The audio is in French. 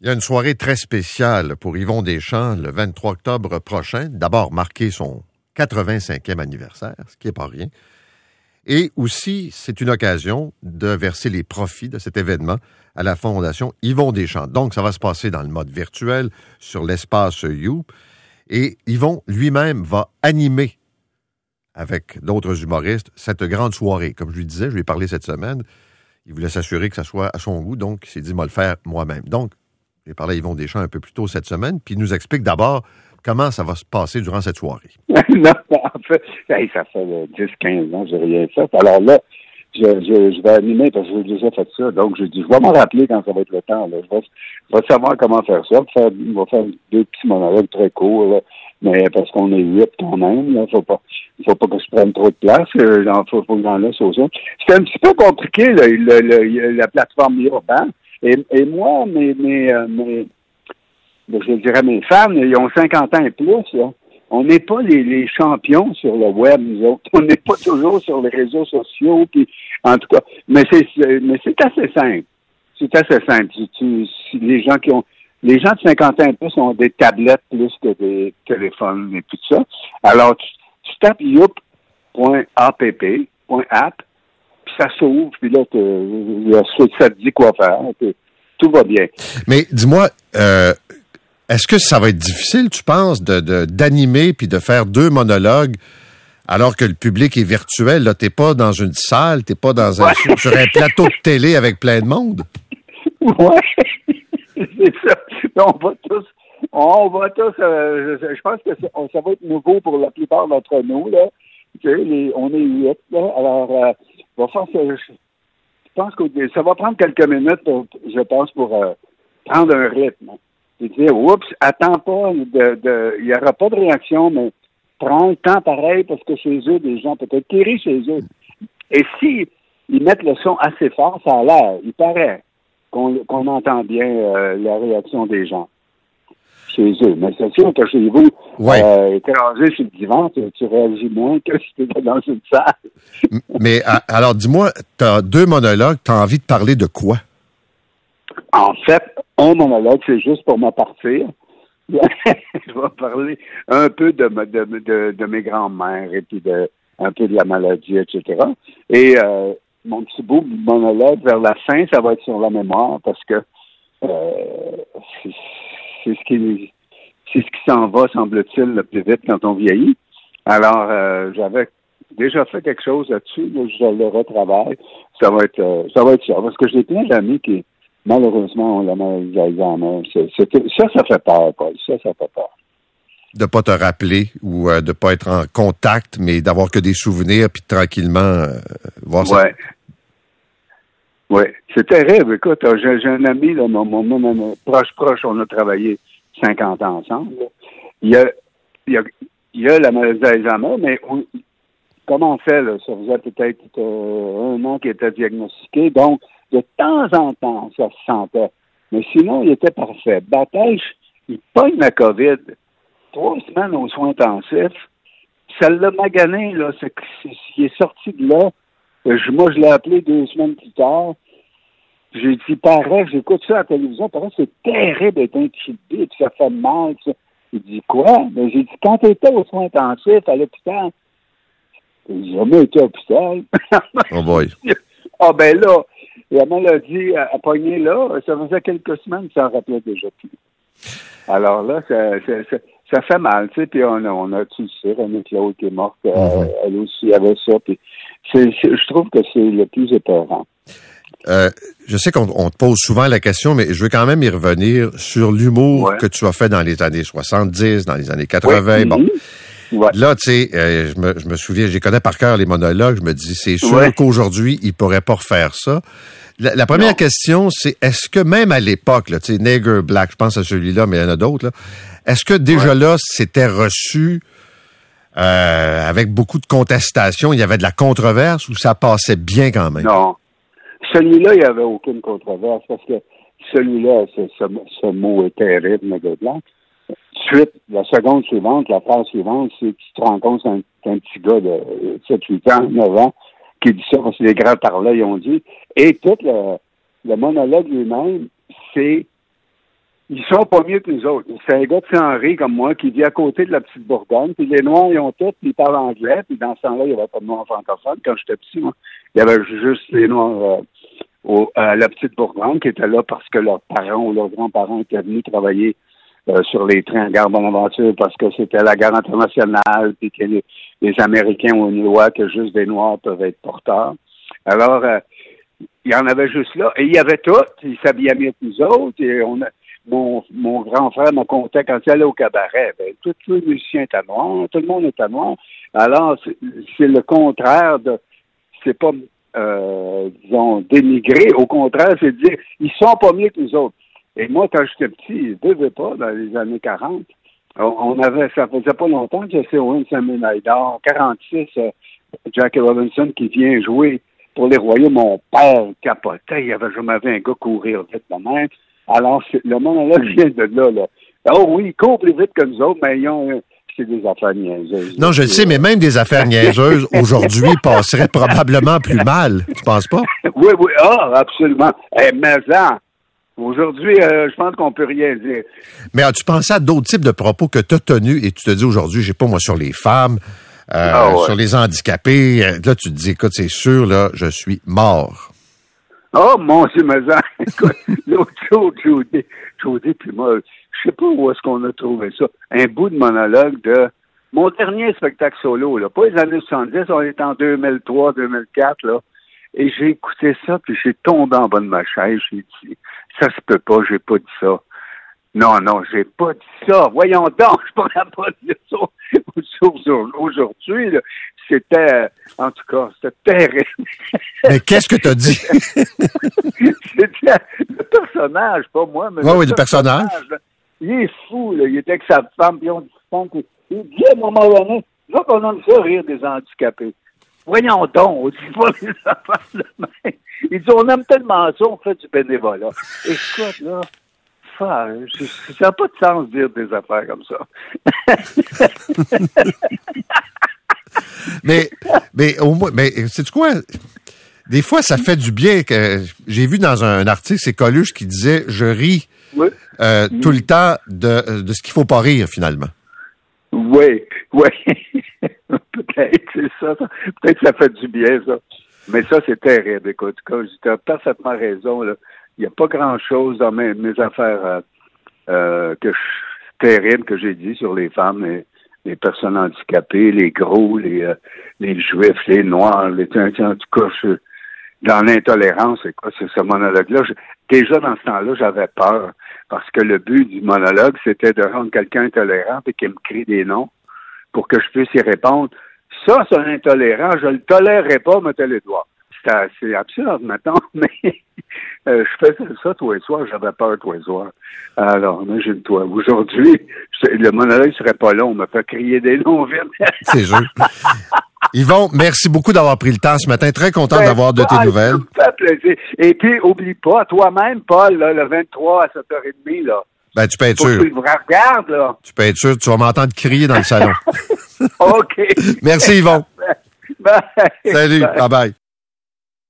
Il y a une soirée très spéciale pour Yvon Deschamps le 23 octobre prochain. D'abord, marquer son 85e anniversaire, ce qui n'est pas rien. Et aussi, c'est une occasion de verser les profits de cet événement à la Fondation Yvon Deschamps. Donc, ça va se passer dans le mode virtuel sur l'espace You. Et Yvon lui-même va animer avec d'autres humoristes cette grande soirée. Comme je lui disais, je lui ai parlé cette semaine. Il voulait s'assurer que ça soit à son goût, donc il s'est dit, moi le faire moi-même. Donc, j'ai parlé à Yvon Deschamps un peu plus tôt cette semaine, puis il nous explique d'abord comment ça va se passer durant cette soirée. Non, en fait, ça fait 10-15 ans que j'ai rien fait. Alors là, je vais animer parce que j'ai déjà fait ça. Donc, je dis, je vais m'en rappeler quand ça va être le temps. Là. Je vais savoir comment faire ça. On va faire 2 petits monologues très courts, là. Mais parce qu'on est 8 quand même, là, faut pas que je prenne trop de place. Faut que j'en laisse aux autres. C'est un petit peu compliqué, là, la plateforme urbaine. Et moi, je dirais mes fans, ils ont 50 ans et plus, là. On n'est pas les champions sur le web, nous autres. On n'est pas toujours sur les réseaux sociaux, puis en tout cas. Mais c'est assez simple. C'est assez simple. Les gens de 50 ans et plus ont des tablettes plus que des téléphones et tout ça. Alors, tu tapes youp.app, puis ça s'ouvre, puis là, ça te dit quoi faire, puis tout va bien. Mais dis-moi, est-ce que ça va être difficile, tu penses, d'animer puis de faire 2 monologues alors que le public est virtuel? Là, t'es pas dans une salle, t'es pas sur un plateau de télé avec plein de monde? Ouais, c'est ça. On va tous, je pense que ça va être nouveau pour la plupart d'entre nous, là. On est 8, là. Alors, je pense que ça va prendre quelques minutes, je pense, pour prendre un rythme. Et dire, oups, attends pas, il n'y aura pas de réaction, mais prends le temps pareil, parce que chez eux, des gens peut-être qui rient chez eux. Et si ils mettent le son assez fort, ça a l'air, il paraît qu'on entend bien la réaction des gens chez eux. Mais c'est sûr que chez vous, écrasé sur le divan, tu réagis moins que si tu étais dans une salle. Mais alors, dis-moi, tu as 2 monologues, tu as envie de parler de quoi? En fait, un monologue, c'est juste pour me partir. Je vais parler un peu de mes grands-mères et puis un peu de la maladie, etc. Et mon petit bout de monologue, vers la fin, ça va être sur la mémoire parce que c'est ce qui s'en va, semble-t-il, le plus vite quand on vieillit. Alors, j'avais déjà fait quelque chose là-dessus, là, je le retravaille. Ça va être ça. Parce que j'ai plein d'amis qui, malheureusement, ont la maladie d'Alzheimer. Ça fait peur, Paul. Ça fait peur. De pas te rappeler ou de pas être en contact, mais d'avoir que des souvenirs puis tranquillement voir ça. Oui, c'est terrible. Écoute, j'ai un ami, là, mon proche, on a travaillé 50 ans ensemble. Là. Il y a la maladie d'Alzheimer, mais comment on fait, là? Ça faisait peut-être 1 an qu'il était diagnostiqué, donc de temps en temps, ça se sentait. Mais sinon, il était parfait. Batèche, il pogne la COVID. 3 semaines aux soins intensifs. Ça l'a magané, là. Il est sorti de là. Moi, je l'ai appelé 2 semaines plus tard. J'ai dit, pareil, j'écoute ça à la télévision, pareil, c'est terrible d'être intubé, puis ça fait mal, ça. Il dit, quoi? Mais j'ai dit, quand tu étais aux soins intensifs à l'hôpital, j'ai jamais été à l'hôpital. Oh boy. Ah, ben là, la maladie a pogné là, ça faisait quelques semaines que ça en rappelait déjà plus. Alors là, ça fait mal, tu sais, puis on a, tu le sais, René Claude qui est morte, elle aussi avait ça, puis je trouve que c'est le plus épeurant. Je sais qu'on te pose souvent la question, mais je veux quand même y revenir sur l'humour que tu as fait dans les années 70, dans les années 80. Oui. Bon. Ouais. Là, tu sais, je me souviens, je les connais par cœur, les monologues. Je me dis, c'est sûr qu'aujourd'hui, ils pourraient pas refaire ça. La première question, c'est est-ce que même à l'époque, tu sais, Nigger Black, je pense à celui-là, mais il y en a d'autres, là, est-ce que déjà là, c'était reçu avec beaucoup de contestation, il y avait de la controverse ou ça passait bien quand même? Non. Celui-là, il n'y avait aucune controverse parce que celui-là, ce mot est terrible, Nigger Black. Suite, la seconde suivante, la phrase suivante, c'est que tu te rends compte qu'un petit gars de 7-8 ans, 9 ans, qui dit ça parce que les grands parlaient, ils ont dit. Et tout le monologue lui-même, c'est ils sont pas mieux que nous autres. C'est un gars de Saint-Henri comme moi qui vit à côté de la petite Bourgogne. Puis les Noirs, ils ont tout, puis ils parlent anglais. Puis dans ce temps-là, il n'y avait pas de Noirs francophones. Quand j'étais petit, moi, il y avait juste les Noirs à la petite Bourgogne qui étaient là parce que leurs parents ou leurs grands-parents étaient venus travailler sur les trains à Gare Bonaventure parce que c'était la gare internationale puis que les Américains ont une loi que juste des Noirs peuvent être porteurs. Alors, il y en avait juste là. Et il y avait tout. Ils s'habillaient mieux que nous autres. Et mon grand frère me contait quand il allait au cabaret. Ben, tous les musiciens étaient noirs. Tout le monde était noir. Alors, c'est le contraire de... C'est pas, disons, dénigrer. Au contraire, c'est de dire, ils sont pas mieux que nous autres. Et moi, quand j'étais petit, je ne devais pas, dans les années 40, ça faisait pas longtemps que Jesse Owens a une médaille d'or. 46, Jackie Robinson qui vient jouer pour les Royaux. Mon père capotait. Il avait jamais vu un gars courir vite de même. Alors, le monologue vient de là. Oh oui, ils courent plus vite que nous autres, mais c'est des affaires niaiseuses. Non, je le sais, mais même des affaires niaiseuses, aujourd'hui, passeraient probablement plus mal. Tu penses pas? Oui, absolument. Mais ça, aujourd'hui, je pense qu'on peut rien dire. Mais as-tu pensé à d'autres types de propos que tu as tenus et tu te dis aujourd'hui, je sais pas moi, sur les femmes, sur les handicapés, là, tu te dis, écoute, c'est sûr, là, je suis mort. Oh, mon Dieu, mais ça, écoute, l'autre jour, Jody, puis moi, je sais pas où est-ce qu'on a trouvé ça. Un bout de monologue de mon dernier spectacle solo, là. Pas les années 70, on est en 2003, 2004, là. Et j'ai écouté ça, puis j'ai tombé en bas de ma chaise. J'ai dit, ça se peut pas, j'ai pas dit ça. Non, j'ai pas dit ça. Voyons donc, je pourrais pas dire ça aujourd'hui, là. C'était, en tout cas, c'était terrible. Mais qu'est-ce que t'as dit? C'était le personnage, pas moi, mais le personnage. Là, il est fou, là. Il était avec sa femme, puis on dit, il dit à un moment donné, là qu'on aime ça rire des handicapés. Voyons donc, on dit pas les affaires de même. Il dit, on aime tellement ça, on fait du bénévolat. Écoute, là, ça n'a pas de sens de dire des affaires comme ça. mais au moins, sais-tu quoi? Des fois, ça fait du bien. Que j'ai vu dans un article, c'est Coluche qui disait, je ris tout le temps de ce qu'il faut pas rire, finalement. Oui. Peut-être, c'est ça. Peut-être que ça fait du bien, ça. Mais ça, c'est terrible. Écoute, tu as parfaitement raison, là. Il n'y a pas grand-chose dans mes affaires terribles que j'ai dit sur les femmes, les personnes handicapées, les gros, les juifs, les noirs, en tout cas, dans l'intolérance, c'est ce monologue-là. Déjà, dans ce temps-là, j'avais peur. Parce que le but du monologue, c'était de rendre quelqu'un intolérant et qu'il me crie des noms pour que je puisse y répondre. Ça, c'est un intolérant. Je le tolérerai pas, mettez les doigts. C'est absurde maintenant, mais je faisais ça tous les soirs. J'avais peur tous les soirs. Alors, imagine-toi. Aujourd'hui, le monologue serait pas long. On me fait crier des noms vite. C'est sûr. Yvon, merci beaucoup d'avoir pris le temps ce matin. Très content d'avoir de tes nouvelles. Ça me fait plaisir. Et puis, oublie pas, toi-même, Paul, là, le 23 à 7h30, là. Ben, tu peux être sûr. Tu me regardes, là. Tu peux être sûr, tu vas m'entendre crier dans le salon. OK. Merci, Yvon. Bye. Salut. Bye bye.